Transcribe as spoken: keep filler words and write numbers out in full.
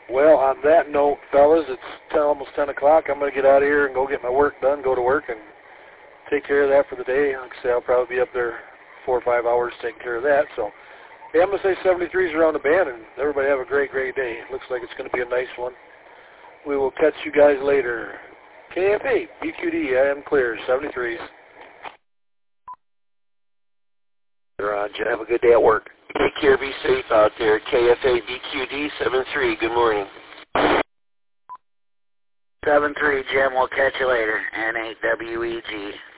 Well, on that note, fellas, it's ten, almost ten o'clock. I'm going to get out of here and go get my work done, go to work, and take care of that for the day. Like I say, I'll probably be up there four or five hours taking care of that. So, hey, I'm going to say seventy-threes around the band, and everybody have a great, great day. Looks like it's going to be a nice one. We will catch you guys later. K F A, B Q D, I am clear, seventy-threes. Roger, have a good day at work. Take care, be safe out there. K F A, B Q D, seven three, good morning. seven three, Jim, we'll catch you later. N eight W E G.